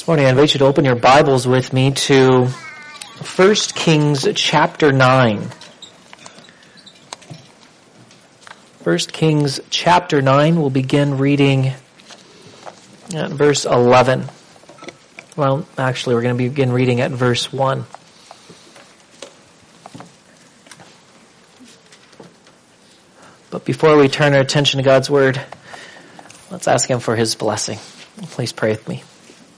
This morning I invite you to open your Bibles with me to 1 Kings chapter 9. 1 Kings chapter 9, we'll begin reading at verse 11. Well, actually we're going to begin reading at verse 1. But before we turn our attention to God's Word, let's ask Him for His blessing. Please pray with me.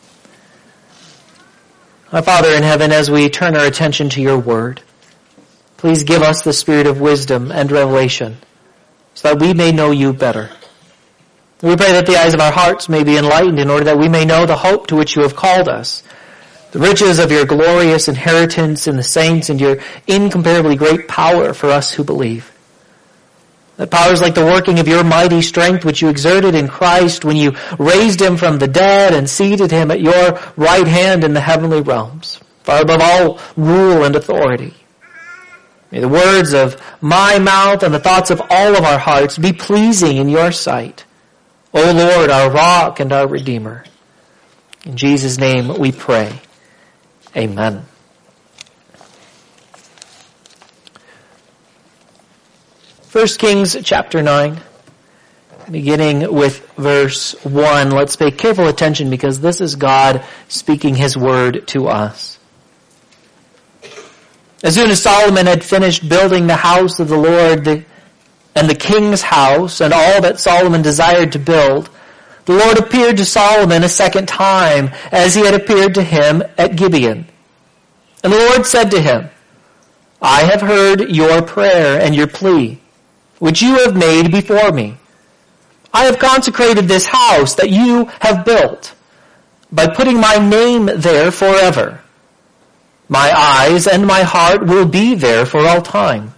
Our Father in heaven, as we turn our attention to your word, please give us the spirit of wisdom and revelation so that we may know you better. We pray that the eyes of our hearts may be enlightened in order that we may know the hope to which you have called us, the riches of your glorious inheritance in the saints and your incomparably great power for us who believe. That power is like the working of your mighty strength which you exerted in Christ when you raised him from the dead and seated him at your right hand in the heavenly realms, far above all rule and authority. May the words of my mouth and the thoughts of all of our hearts be pleasing in your sight, O Lord, our rock and our redeemer. In Jesus' name we pray. Amen. 1 Kings chapter 9, beginning with verse 1. Let's pay careful attention because this is God speaking his word to us. As soon as Solomon had finished building the house of the Lord and the king's house and all that Solomon desired to build, the Lord appeared to Solomon a second time as he had appeared to him at Gibeon. And the Lord said to him, I have heard your prayer and your plea, which you have made before me. I have consecrated this house that you have built by putting my name there forever. My eyes and my heart will be there for all time.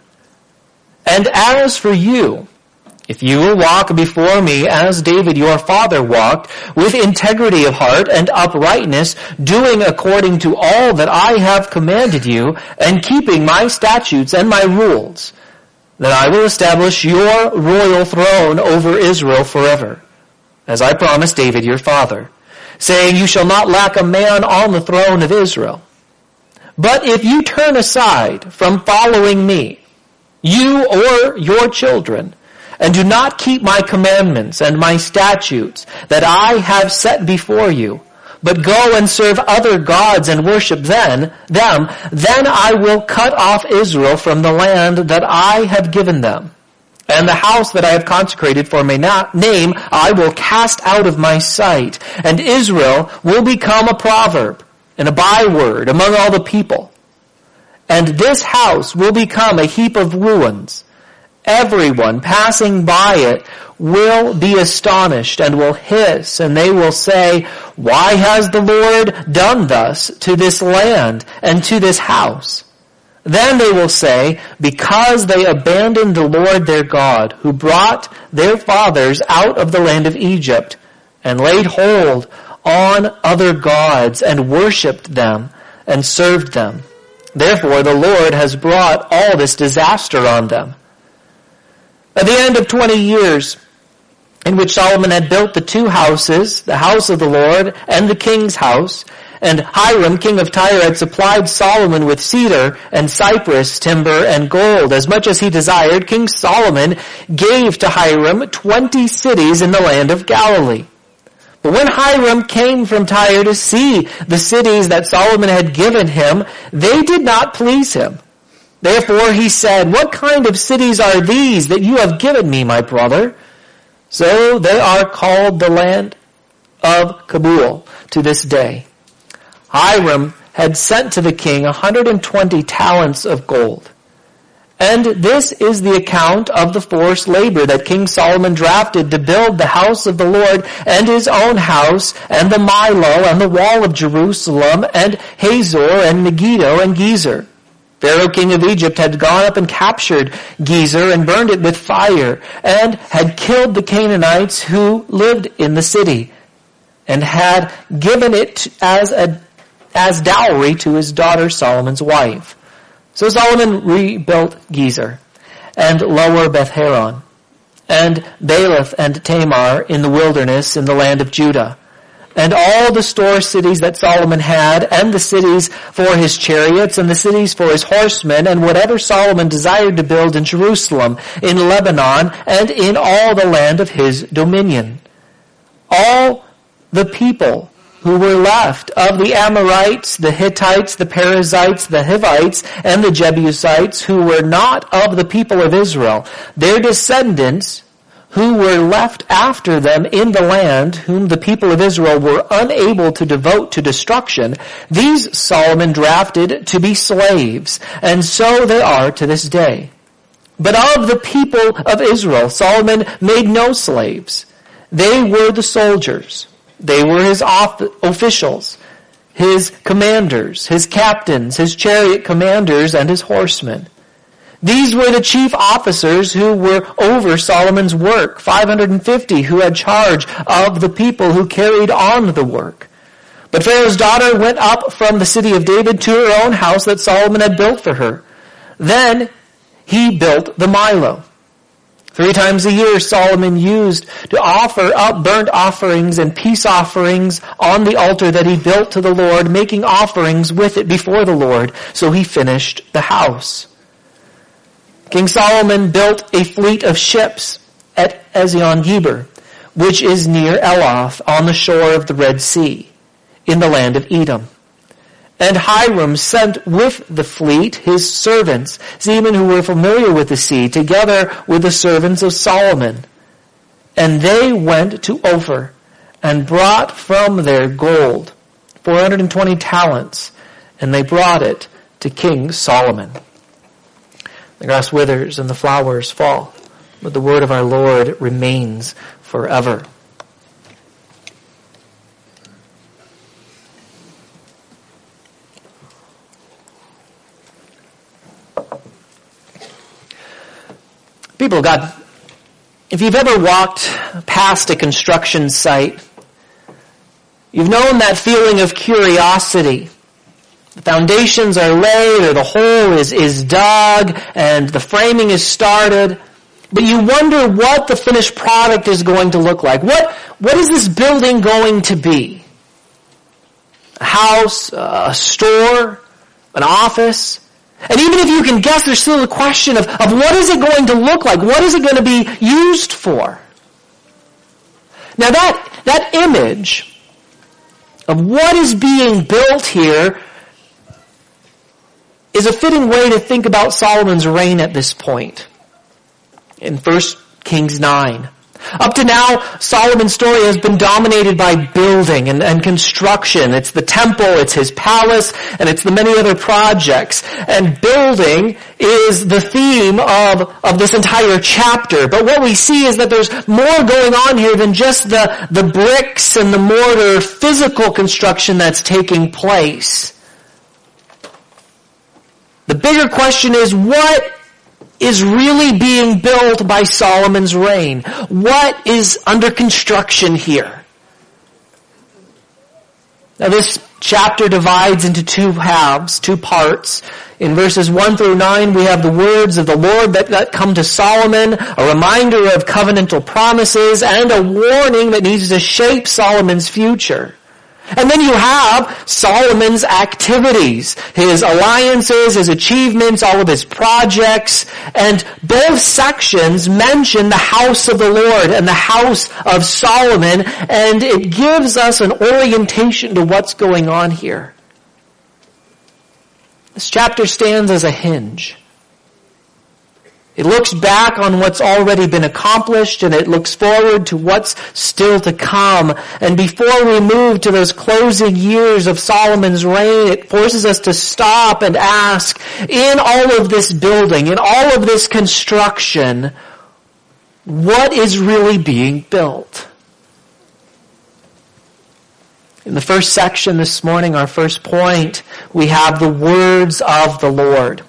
And as for you, if you will walk before me as David your father walked, with integrity of heart and uprightness, doing according to all that I have commanded you, and keeping my statutes and my rules, then I will establish your royal throne over Israel forever, as I promised David your father, saying, you shall not lack a man on the throne of Israel. But if you turn aside from following me, you or your children, and do not keep my commandments and my statutes that I have set before you, but go and serve other gods and worship them, then I will cut off Israel from the land that I have given them. And the house that I have consecrated for my name I will cast out of my sight. And Israel will become a proverb and a byword among all the people. And this house will become a heap of ruins. Everyone passing by it will be astonished and will hiss, and they will say, why has the Lord done thus to this land and to this house? Then they will say, because they abandoned the Lord their God, who brought their fathers out of the land of Egypt, and laid hold on other gods, and worshipped them, and served them. Therefore the Lord has brought all this disaster on them. At the end of 20 years, in which Solomon had built the two houses, the house of the Lord and the king's house, and Hiram, king of Tyre, had supplied Solomon with cedar and cypress timber and gold, as much as he desired, King Solomon gave to Hiram 20 cities in the land of Galilee. But when Hiram came from Tyre to see the cities that Solomon had given him, they did not please him. Therefore he said, what kind of cities are these that you have given me, my brother? So they are called the land of Kabul to this day. Hiram had sent to the king 120 talents of gold. And this is the account of the forced labor that King Solomon drafted to build the house of the Lord and his own house and the Milo and the wall of Jerusalem and Hazor and Megiddo and Gezer. Pharaoh, king of Egypt, had gone up and captured Gezer and burned it with fire, and had killed the Canaanites who lived in the city, and had given it as dowry to his daughter Solomon's wife. So Solomon rebuilt Gezer, and Lower Beth-Horon, and Baalath and Tamar in the wilderness in the land of Judah, and all the store cities that Solomon had, and the cities for his chariots, and the cities for his horsemen, and whatever Solomon desired to build in Jerusalem, in Lebanon, and in all the land of his dominion. All the people who were left of the Amorites, the Hittites, the Perizzites, the Hivites, and the Jebusites, who were not of the people of Israel, their descendants who were left after them in the land, whom the people of Israel were unable to devote to destruction, these Solomon drafted to be slaves, and so they are to this day. But of the people of Israel, Solomon made no slaves. They were the soldiers. They were his officials, his commanders, his captains, his chariot commanders, and his horsemen. These were the chief officers who were over Solomon's work, 550 who had charge of the people who carried on the work. But Pharaoh's daughter went up from the city of David to her own house that Solomon had built for her. Then he built the Milo. 3 times a year Solomon used to offer up burnt offerings and peace offerings on the altar that he built to the Lord, making offerings with it before the Lord. So he finished the house. King Solomon built a fleet of ships at Ezion-Geber, which is near Eloth on the shore of the Red Sea, in the land of Edom. And Hiram sent with the fleet his servants, seamen who were familiar with the sea, together with the servants of Solomon. And they went to Ophir and brought from there gold, 420 talents, and they brought it to King Solomon. The grass withers and the flowers fall, but the word of our Lord remains forever. People of God, if you've ever walked past a construction site, you've known that feeling of curiosity. The foundations are laid, or the hole is dug, and the framing is started, but you wonder what the finished product is going to look like. What is this building going to be? A house, a store, an office? And even if you can guess, there's still a question of what is it going to look like? What is it going to be used for? Now that image of what is being built here is a fitting way to think about Solomon's reign at this point in 1 Kings 9. Up to now, Solomon's story has been dominated by building and construction. It's the temple, it's his palace, and it's the many other projects. And building is the theme of this entire chapter. But what we see is that there's more going on here than just the bricks and the mortar physical construction that's taking place. The bigger question is, what is really being built by Solomon's reign? What is under construction here? Now this chapter divides into 2 halves, 2 parts. In verses 1 through 9 we have the words of the Lord that come to Solomon, a reminder of covenantal promises, and a warning that needs to shape Solomon's future. And then you have Solomon's activities, his alliances, his achievements, all of his projects, and both sections mention the house of the Lord and the house of Solomon, and it gives us an orientation to what's going on here. This chapter stands as a hinge. It looks back on what's already been accomplished, and it looks forward to what's still to come. And before we move to those closing years of Solomon's reign, it forces us to stop and ask, in all of this building, in all of this construction, what is really being built? In the first section this morning, our first point, we have the words of the Lord.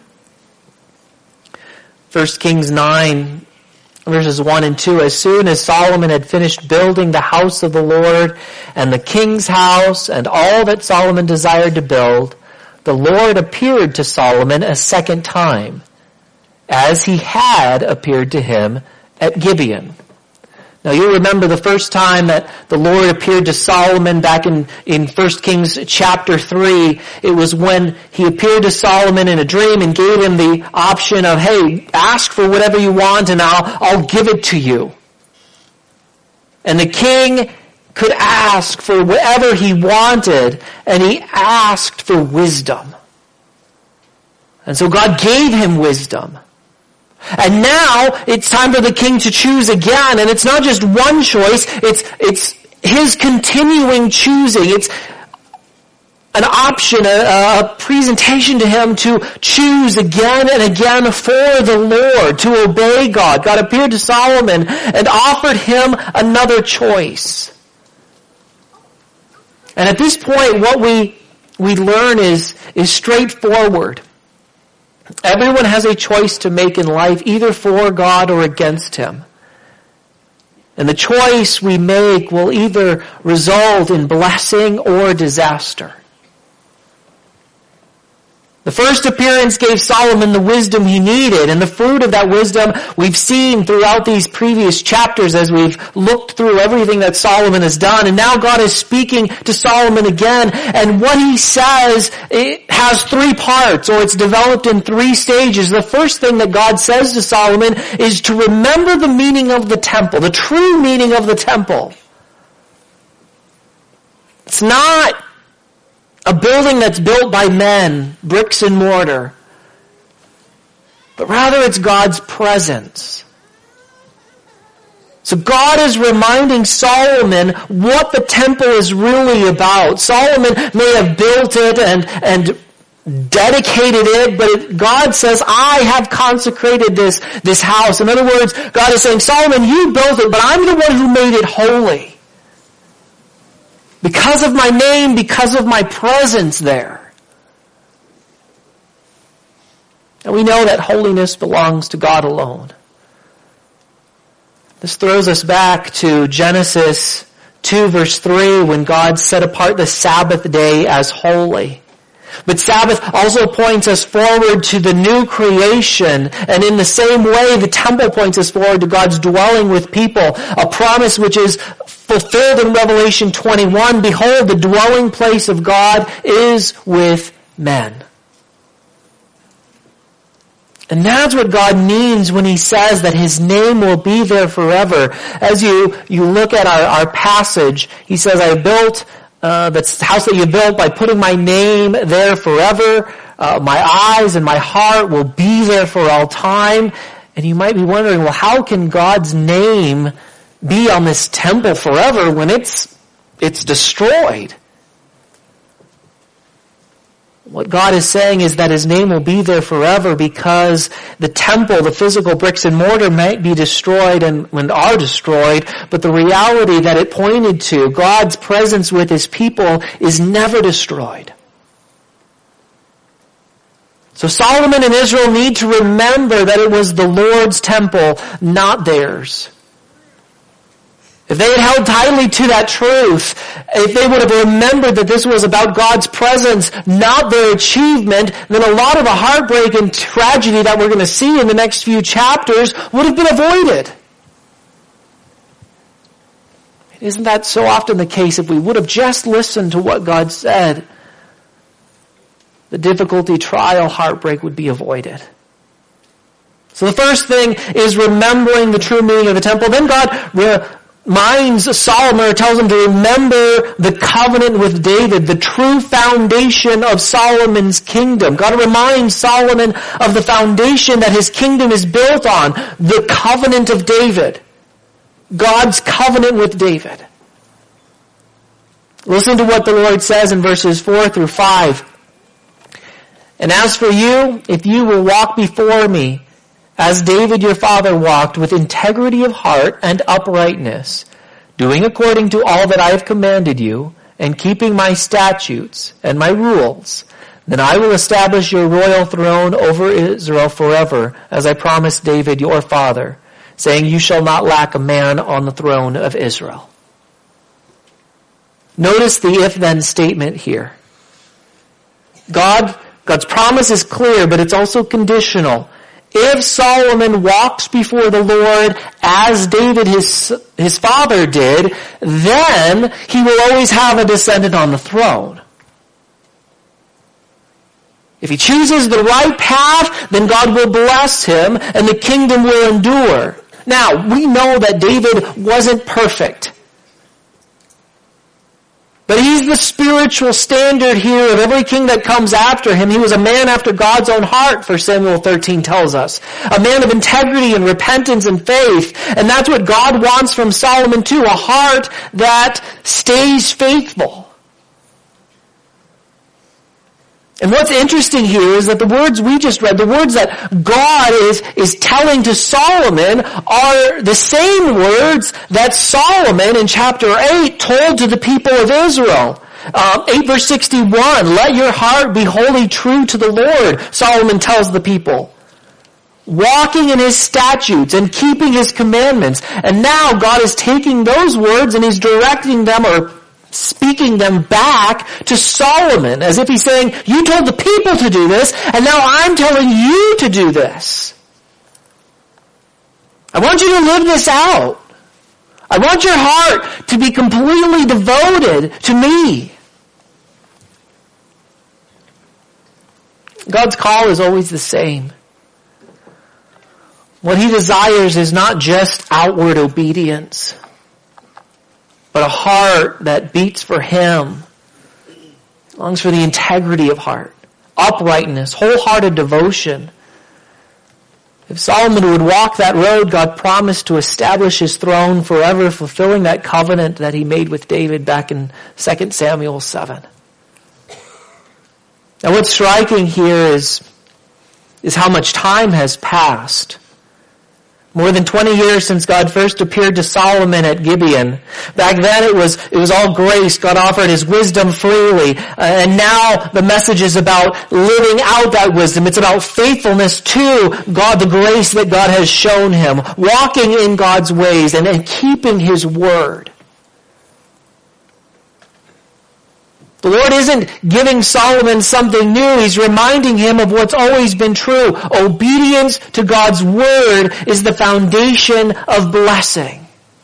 1 Kings 9, verses 1 and 2, as soon as Solomon had finished building the house of the Lord and the king's house and all that Solomon desired to build, the Lord appeared to Solomon a second time, as he had appeared to him at Gibeon, Now you remember the first time that the Lord appeared to Solomon back in 1 Kings chapter 3. It was when he appeared to Solomon in a dream and gave him the option of, hey, ask for whatever you want and I'll give it to you. And the king could ask for whatever he wanted, and he asked for wisdom. And so God gave him wisdom. And now it's time for the king to choose again, and it's not just one choice, it's his continuing choosing. It's an option, a presentation to him to choose again and again for the Lord, to obey God. God appeared to Solomon and offered him another choice. And at this point, what we learn is straightforward. Everyone has a choice to make in life, either for God or against him. And the choice we make will either result in blessing or disaster. The first appearance gave Solomon the wisdom he needed, and the fruit of that wisdom we've seen throughout these previous chapters as we've looked through everything that Solomon has done. And now God is speaking to Solomon again, and what he says, it has three parts, or it's developed in three stages. The first thing that God says to Solomon is to remember the meaning of the temple, the true meaning of the temple. It's not a building that's built by men, bricks and mortar, but rather it's God's presence. So God is reminding Solomon what the temple is really about. Solomon may have built it and dedicated it, but God says, I have consecrated this house. In other words, God is saying, Solomon, you built it, but I'm the one who made it holy. Because of my name, because of my presence there. And we know that holiness belongs to God alone. This throws us back to Genesis 2 verse 3 when God set apart the Sabbath day as holy. But Sabbath also points us forward to the new creation, and in the same way the temple points us forward to God's dwelling with people, a promise which is fulfilled in Revelation 21. Behold, the dwelling place of God is with men. And that's what God means when he says that his name will be there forever. As you look at our passage, he says, I built the house that you built by putting my name there forever. My eyes and my heart will be there for all time. And you might be wondering, well, how can God's name be on this temple forever when it's destroyed? What God is saying is that his name will be there forever because the temple, the physical bricks and mortar might be destroyed and are destroyed, but the reality that it pointed to, God's presence with his people, is never destroyed. So Solomon and Israel need to remember that it was the Lord's temple, not theirs. If they had held tightly to that truth, if they would have remembered that this was about God's presence, not their achievement, then a lot of the heartbreak and tragedy that we're going to see in the next few chapters would have been avoided. Isn't that so often the case? If we would have just listened to what God said, the difficulty, trial, heartbreak would be avoided. So the first thing is remembering the true meaning of the temple. Then God reminds Solomon, or tells him to remember the covenant with David, the true foundation of Solomon's kingdom. God reminds Solomon of the foundation that his kingdom is built on, the covenant of David. God's covenant with David. Listen to what the Lord says in verses 4 through 5. And as for you, if you will walk before me, as David your father walked, with integrity of heart and uprightness, doing according to all that I have commanded you, and keeping my statutes and my rules, then I will establish your royal throne over Israel forever, as I promised David your father, saying, you shall not lack a man on the throne of Israel. Notice the if-then statement here. God's promise is clear, but it's also conditional. if Solomon walks before the Lord as David, his father, did, then he will always have a descendant on the throne. If he chooses the right path, then God will bless him and the kingdom will endure. Now, we know that David wasn't perfect. But he's the spiritual standard here of every king that comes after him. He was a man after God's own heart, 1 Samuel 13 tells us. A man of integrity and repentance and faith. And that's what God wants from Solomon too, a heart that stays faithful. And what's interesting here is that the words we just read, the words that God is telling to Solomon are the same words that Solomon in chapter 8 told to the people of Israel. 8 verse 61, let your heart be wholly true to the Lord, Solomon tells the people. Walking in his statutes and keeping his commandments. And now God is taking those words and he's directing them or speaking them back to Solomon as if he's saying, you told the people to do this, and now I'm telling you to do this. I want you to live this out. I want your heart to be completely devoted to me. God's call is always the same. What he desires is not just outward obedience, but a heart that beats for him, longs for the integrity of heart, uprightness, wholehearted devotion. If Solomon would walk that road, God promised to establish his throne forever, fulfilling that covenant that he made with David back in 2 Samuel 7. Now what's striking here is how much time has passed. More than 20 years since God first appeared to Solomon at Gibeon. Back then it was all grace. God offered his wisdom freely. And now the message is about living out that wisdom. It's about faithfulness to God, the grace that God has shown him. Walking in God's ways and keeping his word. The Lord isn't giving Solomon something new. He's reminding him of what's always been true. Obedience to God's word is the foundation of blessing.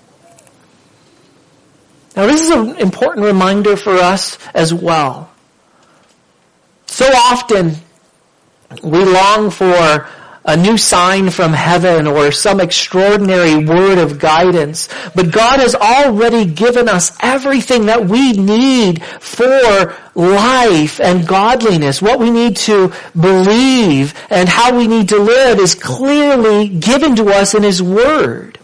Now this is an important reminder for us as well. So often we long for a new sign from heaven or some extraordinary word of guidance. But God has already given us everything that we need for life and godliness. What we need to believe and how we need to live is clearly given to us in his word.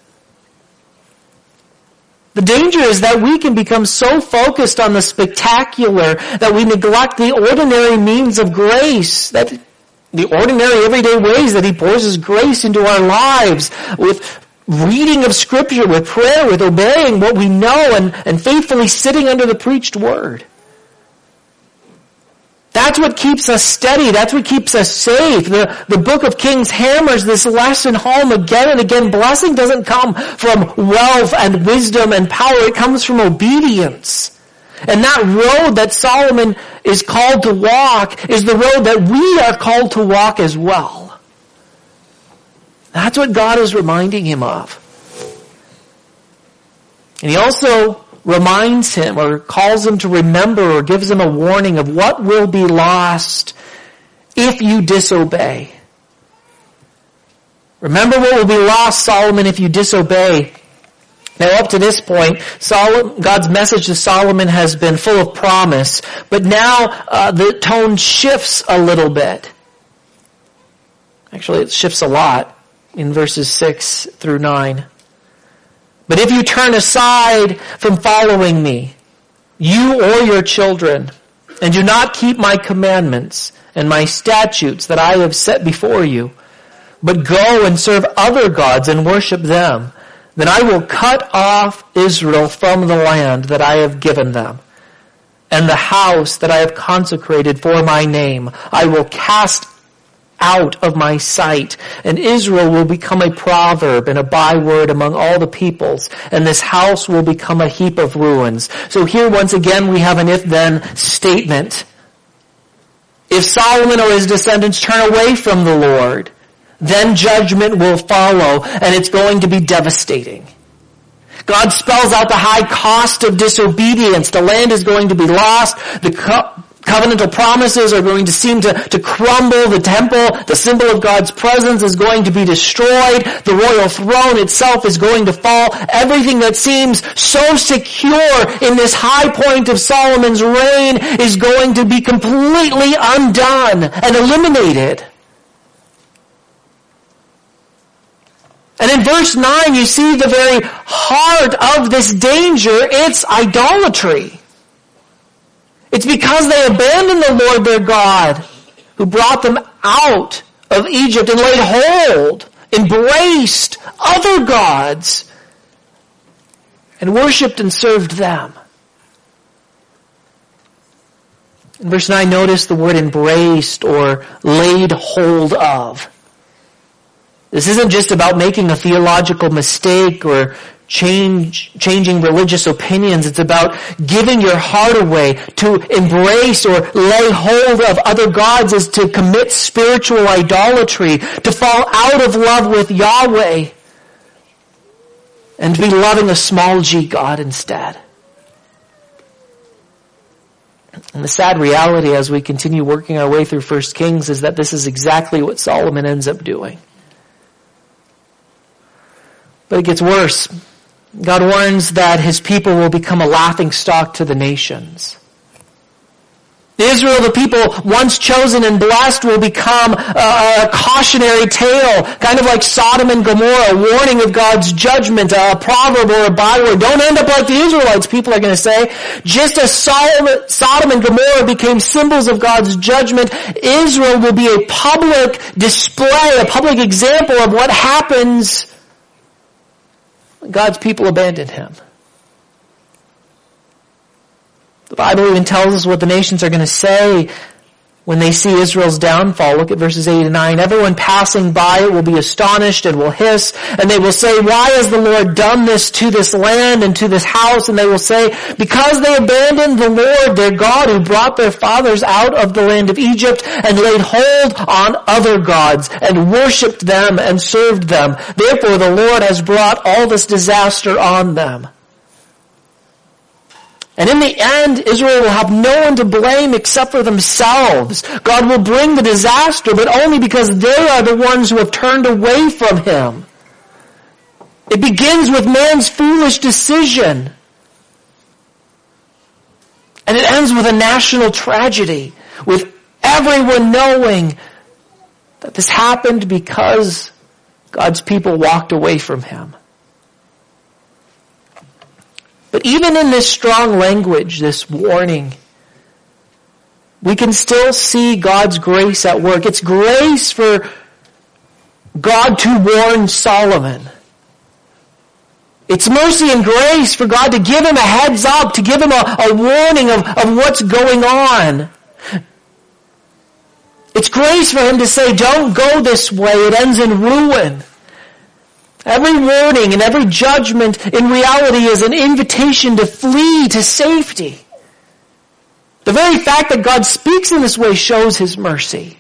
The danger is that we can become so focused on the spectacular that we neglect the ordinary means of grace, that the ordinary everyday ways that he pours his grace into our lives with reading of scripture, with prayer, with obeying what we know and faithfully sitting under the preached word. That's what keeps us steady. That's what keeps us safe. The book of Kings hammers this lesson home again and again. Blessing doesn't come from wealth and wisdom and power. It comes from obedience. And that road that Solomon is called to walk is the road that we are called to walk as well. That's what God is reminding him of. And he also reminds him or calls him to remember or gives him a warning of what will be lost if you disobey. Remember what will be lost, Solomon, if you disobey. Now up to this point, God's message to Solomon has been full of promise, but now the tone shifts a little bit. Actually, it shifts a lot in verses 6 through 9. But if you turn aside from following me, you or your children, and do not keep my commandments and my statutes that I have set before you, but go and serve other gods and worship them, then I will cut off Israel from the land that I have given them, and the house that I have consecrated for my name. I will cast out of my sight, and Israel will become a proverb and a byword among all the peoples, and this house will become a heap of ruins. So here once again we have an if-then statement. If Solomon or his descendants turn away from the Lord, then judgment will follow, and it's going to be devastating. God spells out the high cost of disobedience. The land is going to be lost. The covenantal promises are going to seem to crumble. The temple, the symbol of God's presence, is going to be destroyed. The royal throne itself is going to fall. Everything that seems so secure in this high point of Solomon's reign is going to be completely undone and eliminated. And in verse 9, you see the very heart of this danger. It's idolatry. It's because they abandoned the Lord their God, who brought them out of Egypt and laid hold, embraced other gods, and worshipped and served them. In verse 9, notice the word embraced or laid hold of. This isn't just about making a theological mistake or changing religious opinions. It's about giving your heart away. To embrace or lay hold of other gods is to commit spiritual idolatry, to fall out of love with Yahweh, and to be loving a small g God instead. And the sad reality as we continue working our way through 1 Kings is that this is exactly what Solomon ends up doing. But it gets worse. God warns that his people will become a laughingstock to the nations. Israel, the people once chosen and blessed, will become a cautionary tale, kind of like Sodom and Gomorrah, a warning of God's judgment, a proverb or a byword. Don't end up like the Israelites, people are going to say. Just as Sodom and Gomorrah became symbols of God's judgment, Israel will be a public display, a public example of what happens when God's people abandon him. The Bible even tells us what the nations are going to say when they see Israel's downfall. Look at verses 8 and 9. Everyone passing by it will be astonished and will hiss, and they will say, why has the Lord done this to this land and to this house? And they will say, because they abandoned the Lord their God, who brought their fathers out of the land of Egypt and laid hold on other gods and worshipped them and served them. Therefore the Lord has brought all this disaster on them. And in the end, Israel will have no one to blame except for themselves. God will bring the disaster, but only because they are the ones who have turned away from him. It begins with man's foolish decision. And it ends with a national tragedy, with everyone knowing that this happened because God's people walked away from him. But even in this strong language, this warning, we can still see God's grace at work. It's grace for God to warn Solomon. It's mercy and grace for God to give him a heads up, to give him a warning of what's going on. It's grace for him to say, don't go this way, it ends in ruin. Every warning and every judgment in reality is an invitation to flee to safety. The very fact that God speaks in this way shows his mercy.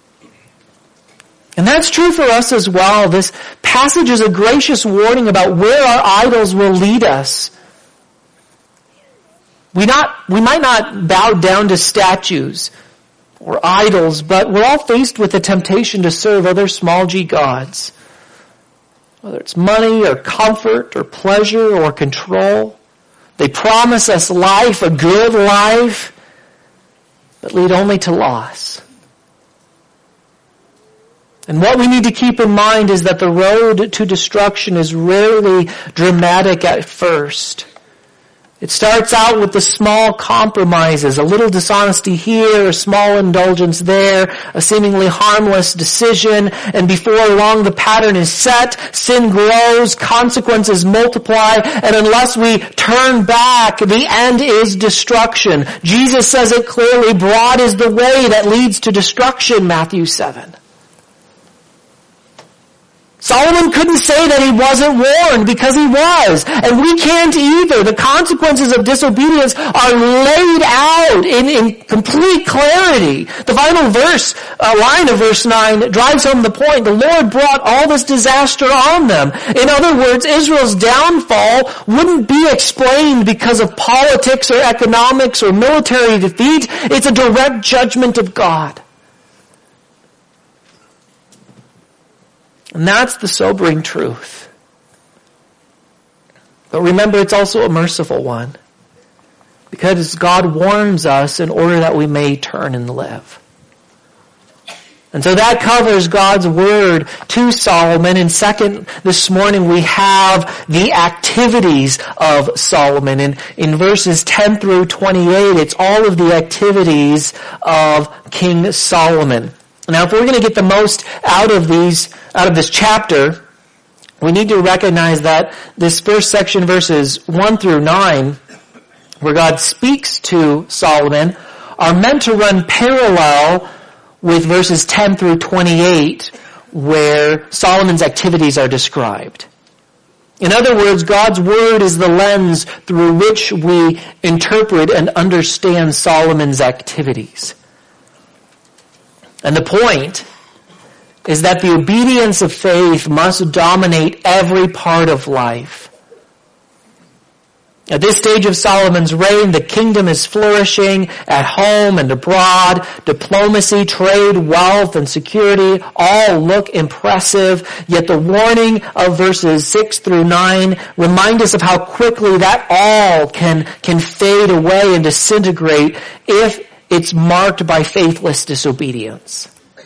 And that's true for us as well. This passage is a gracious warning about where our idols will lead us. We might not bow down to statues or idols, but we're all faced with the temptation to serve other small g gods. Whether it's money or comfort or pleasure or control. They promise us life, a good life, but lead only to loss. And what we need to keep in mind is that the road to destruction is rarely dramatic at first. It starts out with the small compromises, a little dishonesty here, a small indulgence there, a seemingly harmless decision, and before long the pattern is set, sin grows, consequences multiply, and unless we turn back, the end is destruction. Jesus says it clearly, broad is the way that leads to destruction, Matthew 7. Solomon couldn't say that he wasn't warned because he was. And we can't either. The consequences of disobedience are laid out in complete clarity. The final line of verse 9 drives home the point. The Lord brought all this disaster on them. In other words, Israel's downfall wouldn't be explained because of politics or economics or military defeat. It's a direct judgment of God. And that's the sobering truth. But remember, it's also a merciful one. Because God warns us in order that we may turn and live. And so that covers God's word to Solomon. And second, this morning we have the activities of Solomon. And in verses 10 through 28, it's all of the activities of King Solomon. Now, if we're going to get the most out of this chapter, we need to recognize that this first section, verses 1 through 9, where God speaks to Solomon, are meant to run parallel with verses 10 through 28, where Solomon's activities are described. In other words, God's word is the lens through which we interpret and understand Solomon's activities. And the point is that the obedience of faith must dominate every part of life. At this stage of Solomon's reign, the kingdom is flourishing at home and abroad. Diplomacy, trade, wealth, and security all look impressive. Yet the warning of verses 6 through 9 remind us of how quickly that all can fade away and disintegrate if it's marked by faithless disobedience.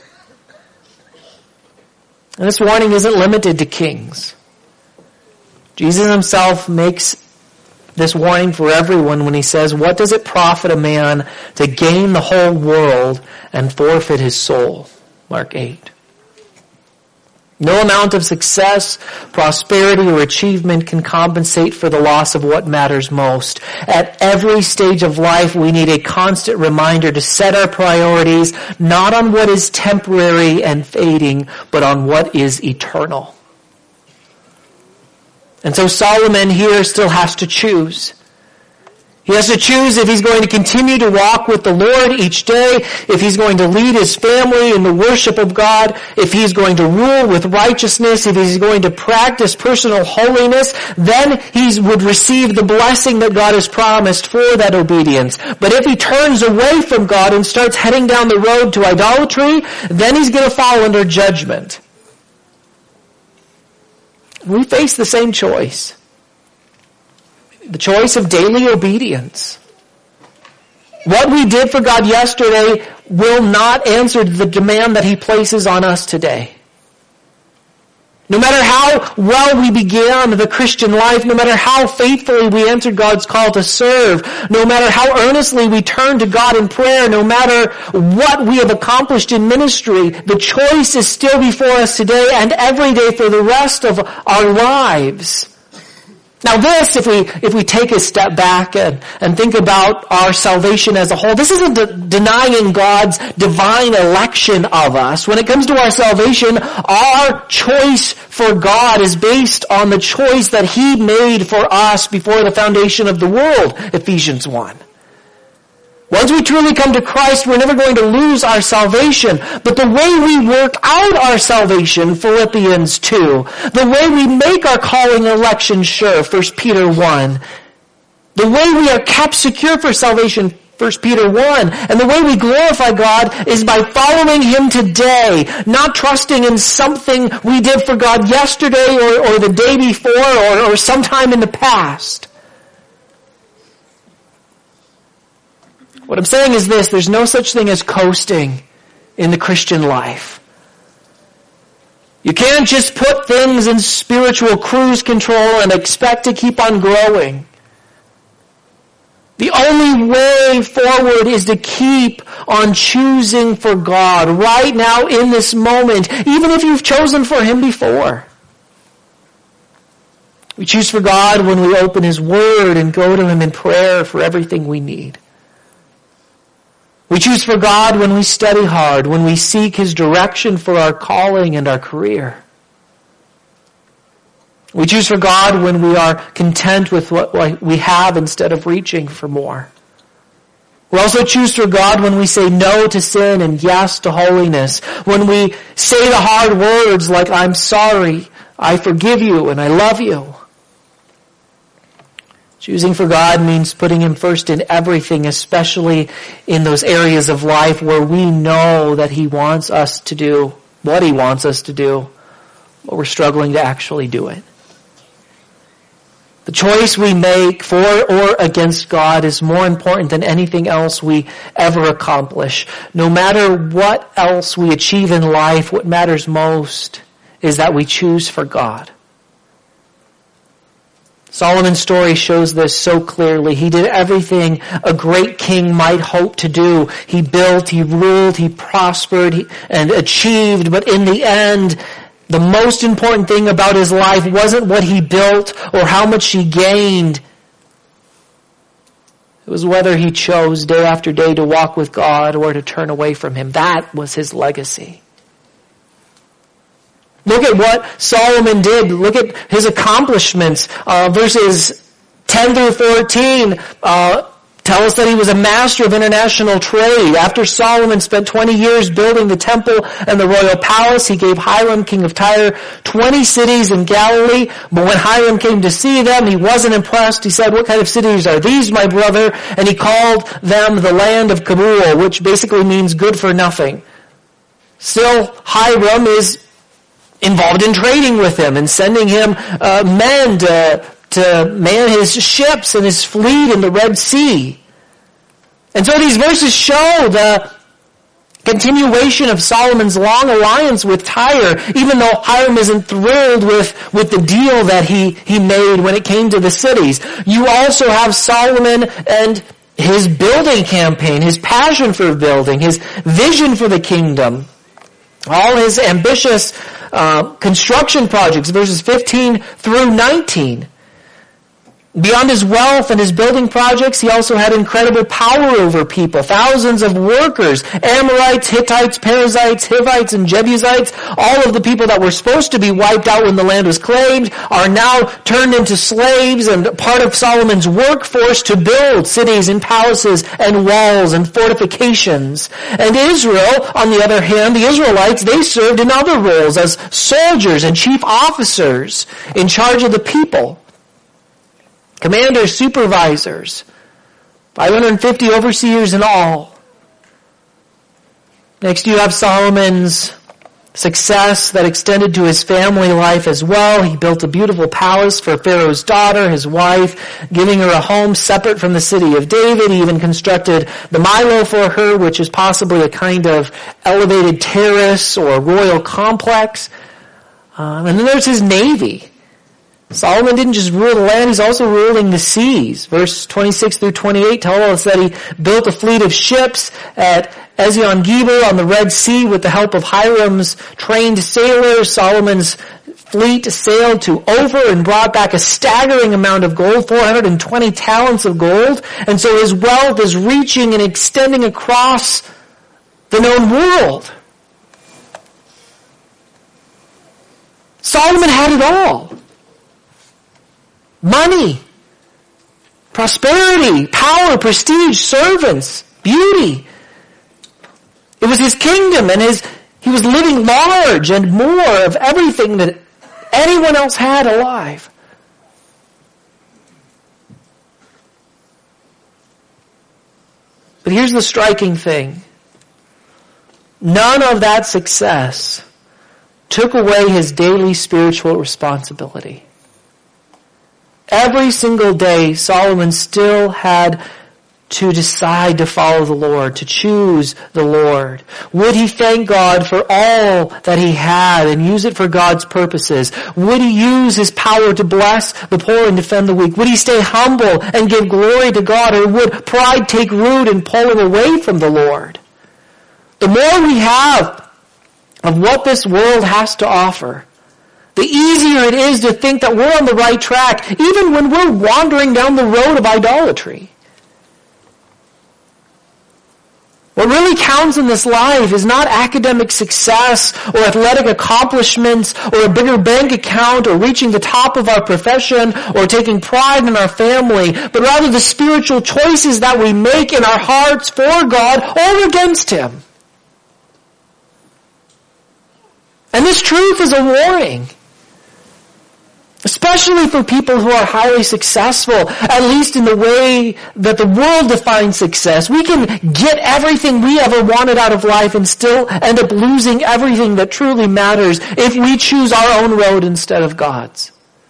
And this warning isn't limited to kings. Jesus himself makes this warning for everyone when he says, "What does it profit a man to gain the whole world and forfeit his soul?" Mark 8. No amount of success, prosperity, or achievement can compensate for the loss of what matters most. At every stage of life, we need a constant reminder to set our priorities not on what is temporary and fading, but on what is eternal. And so Solomon here still has to choose. He has to choose if he's going to continue to walk with the Lord each day, if he's going to lead his family in the worship of God, if he's going to rule with righteousness, if he's going to practice personal holiness, then he would receive the blessing that God has promised for that obedience. But if he turns away from God and starts heading down the road to idolatry, then he's going to fall under judgment. We face the same choice. The choice of daily obedience. What we did for God yesterday will not answer the demand that he places on us today. No matter how well we began the Christian life, no matter how faithfully we answered God's call to serve, no matter how earnestly we turn to God in prayer, no matter what we have accomplished in ministry, the choice is still before us today and every day for the rest of our lives. Now this, if we take a step back and think about our salvation as a whole, this isn't denying God's divine election of us. When it comes to our salvation, our choice for God is based on the choice that he made for us before the foundation of the world, Ephesians 1. Once we truly come to Christ, we're never going to lose our salvation. But the way we work out our salvation, Philippians 2, the way we make our calling and election sure, 1 Peter 1, the way we are kept secure for salvation, 1 Peter 1, and the way we glorify God is by following him today, not trusting in something we did for God yesterday or the day before or sometime in the past. What I'm saying is this: there's no such thing as coasting in the Christian life. You can't just put things in spiritual cruise control and expect to keep on growing. The only way forward is to keep on choosing for God right now in this moment, even if you've chosen for him before. We choose for God when we open his word and go to him in prayer for everything we need. We choose for God when we study hard, when we seek his direction for our calling and our career. We choose for God when we are content with what we have instead of reaching for more. We also choose for God when we say no to sin and yes to holiness. When we say the hard words like, I'm sorry, I forgive you, and I love you. Choosing for God means putting Him first in everything, especially in those areas of life where we know that He wants us to do what He wants us to do, but we're struggling to actually do it. The choice we make for or against God is more important than anything else we ever accomplish. No matter what else we achieve in life, what matters most is that we choose for God. Solomon's story shows this so clearly. He did everything a great king might hope to do. He built, he ruled, he prospered, and achieved, but in the end, the most important thing about his life wasn't what he built or how much he gained. It was whether he chose day after day to walk with God or to turn away from Him. That was his legacy. Look at what Solomon did. Look at his accomplishments. Verses 10 through 14 tell us that he was a master of international trade. After Solomon spent 20 years building the temple and the royal palace, he gave Hiram, king of Tyre, 20 cities in Galilee. But when Hiram came to see them, he wasn't impressed. He said, what kind of cities are these, my brother? And he called them the land of Kabul, which basically means good for nothing. Still, Hiram is involved in trading with him and sending him men to man his ships and his fleet in the Red Sea. And so these verses show the continuation of Solomon's long alliance with Tyre, even though Hiram isn't thrilled with the deal that he made when it came to the cities. You also have Solomon and his building campaign, his passion for building, his vision for the kingdom, all his ambitious construction projects, verses 15 through 19. Beyond his wealth and his building projects, he also had incredible power over people. Thousands of workers, Amorites, Hittites, Perizzites, Hivites, and Jebusites, all of the people that were supposed to be wiped out when the land was claimed, are now turned into slaves and part of Solomon's workforce to build cities and palaces and walls and fortifications. And Israel, on the other hand, the Israelites, they served in other roles as soldiers and chief officers in charge of the people. Commanders, supervisors, 550 overseers in all. Next you have Solomon's success that extended to his family life as well. He built a beautiful palace for Pharaoh's daughter, his wife, giving her a home separate from the city of David. He even constructed the Milo for her, which is possibly a kind of elevated terrace or royal complex. And then there's his navy. Solomon didn't just rule the land, he's also ruling the seas. Verse 26 through 28 tell us that he built a fleet of ships at Ezion-Geber on the Red Sea with the help of Hiram's trained sailors. Solomon's fleet sailed to Ophir and brought back a staggering amount of gold, 420 talents of gold. And so his wealth is reaching and extending across the known world. Solomon had it all. Money, prosperity, power, prestige, servants, beauty. It was his kingdom and he was living large and more of everything that anyone else had alive. But here's the striking thing. None of that success took away his daily spiritual responsibility. Every single day, Solomon still had to decide to follow the Lord, to choose the Lord. Would he thank God for all that he had and use it for God's purposes? Would he use his power to bless the poor and defend the weak? Would he stay humble and give glory to God? Or would pride take root and pull him away from the Lord? The more we have of what this world has to offer, the easier it is to think that we're on the right track, even when we're wandering down the road of idolatry. What really counts in this life is not academic success or athletic accomplishments or a bigger bank account or reaching the top of our profession or taking pride in our family, but rather the spiritual choices that we make in our hearts for God or against Him. And this truth is a warning. Especially for people who are highly successful, at least in the way that the world defines success. We can get everything we ever wanted out of life and still end up losing everything that truly matters if we choose our own road instead of God's.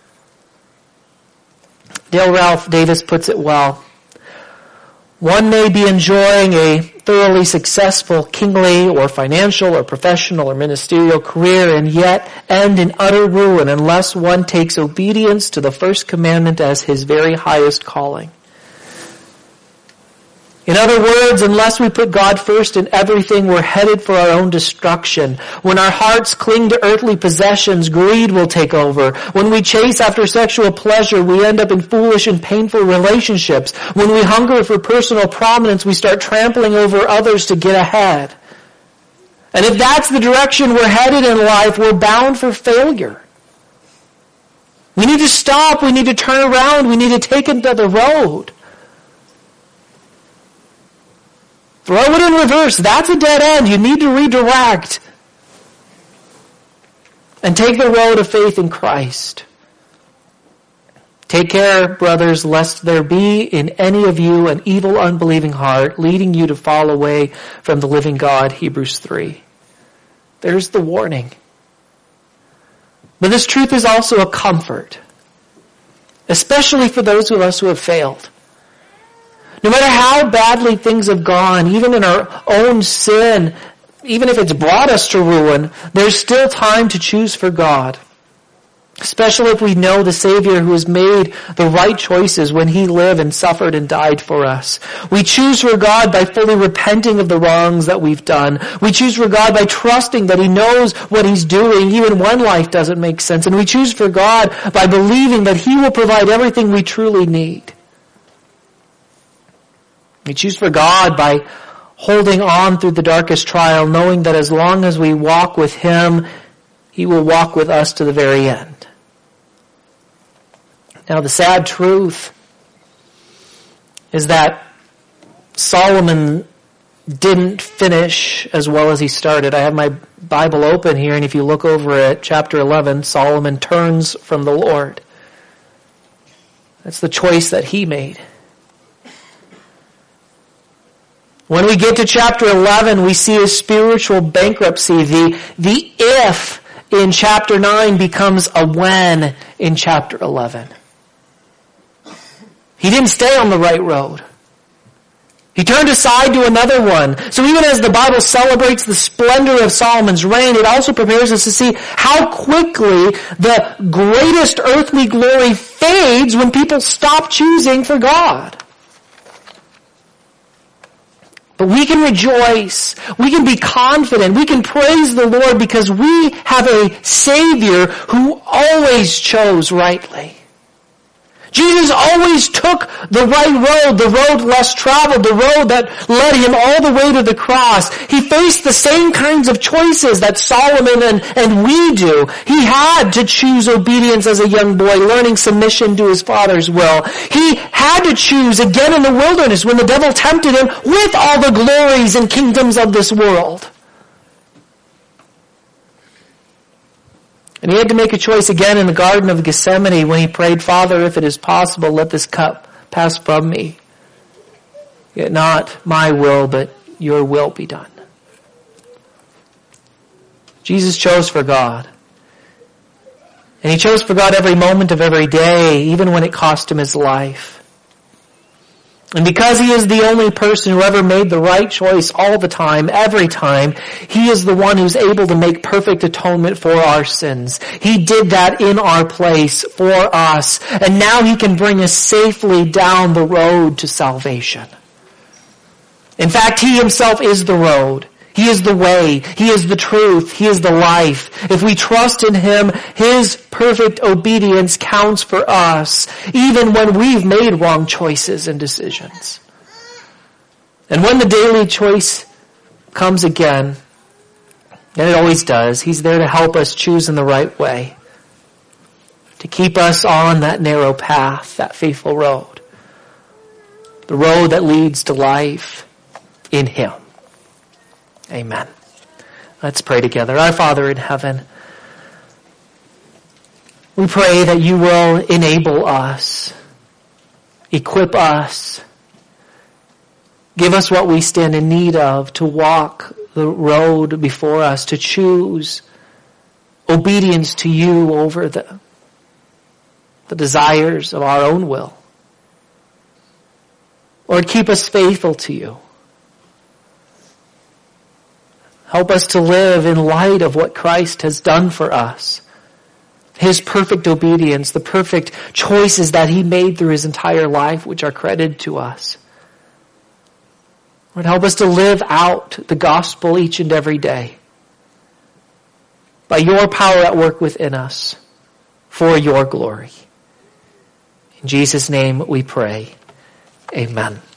Dale Ralph Davis puts it well. One may be enjoying a thoroughly successful kingly or financial or professional or ministerial career and yet end in utter ruin unless one takes obedience to the first commandment as his very highest calling. In other words, unless we put God first in everything, we're headed for our own destruction. When our hearts cling to earthly possessions, greed will take over. When we chase after sexual pleasure, we end up in foolish and painful relationships. When we hunger for personal prominence, we start trampling over others to get ahead. And if that's the direction we're headed in life, we're bound for failure. We need to stop. We need to turn around. We need to take another road. Throw it in reverse. That's a dead end. You need to redirect. And take the road of faith in Christ. Take care, brothers, lest there be in any of you an evil, unbelieving heart, leading you to fall away from the living God, Hebrews 3. There's the warning. But this truth is also a comfort, especially for those of us who have failed. No matter how badly things have gone, even in our own sin, even if it's brought us to ruin, there's still time to choose for God. Especially if we know the Savior who has made the right choices when He lived and suffered and died for us. We choose for God by fully repenting of the wrongs that we've done. We choose for God by trusting that He knows what He's doing even when life doesn't make sense. And we choose for God by believing that He will provide everything we truly need. We choose for God by holding on through the darkest trial, knowing that as long as we walk with Him, He will walk with us to the very end. Now, the sad truth is that Solomon didn't finish as well as he started. I have my Bible open here, and if you look over at chapter 11, Solomon turns from the Lord. That's the choice that he made. When we get to chapter 11, we see a spiritual bankruptcy. The if in chapter 9 becomes a when in chapter 11. He didn't stay on the right road. He turned aside to another one. So even as the Bible celebrates the splendor of Solomon's reign, it also prepares us to see how quickly the greatest earthly glory fades when people stop choosing for God. But we can rejoice, we can be confident, we can praise the Lord because we have a Savior who always chose rightly. Jesus always took the right road, the road less traveled, the road that led Him all the way to the cross. He faced the same kinds of choices that Solomon and we do. He had to choose obedience as a young boy, learning submission to his father's will. He had to choose again in the wilderness when the devil tempted him with all the glories and kingdoms of this world. And he had to make a choice again in the Garden of Gethsemane when he prayed, Father, if it is possible, let this cup pass from me. Yet not my will, but your will be done. Jesus chose for God. And He chose for God every moment of every day, even when it cost Him His life. And because He is the only person who ever made the right choice all the time, every time, He is the one who's able to make perfect atonement for our sins. He did that in our place for us. And now He can bring us safely down the road to salvation. In fact, He Himself is the road. He is the way. He is the truth. He is the life. If we trust in Him, His perfect obedience counts for us, even when we've made wrong choices and decisions. And when the daily choice comes again, and it always does, He's there to help us choose in the right way, to keep us on that narrow path, that faithful road, the road that leads to life in Him. Amen. Let's pray together. Our Father in heaven, we pray that you will enable us, equip us, give us what we stand in need of to walk the road before us, to choose obedience to you over the desires of our own will. Lord, keep us faithful to you. Help us to live in light of what Christ has done for us. His perfect obedience, the perfect choices that He made through His entire life, which are credited to us. Lord, help us to live out the gospel each and every day. By your power at work within us, for your glory. In Jesus' name we pray. Amen.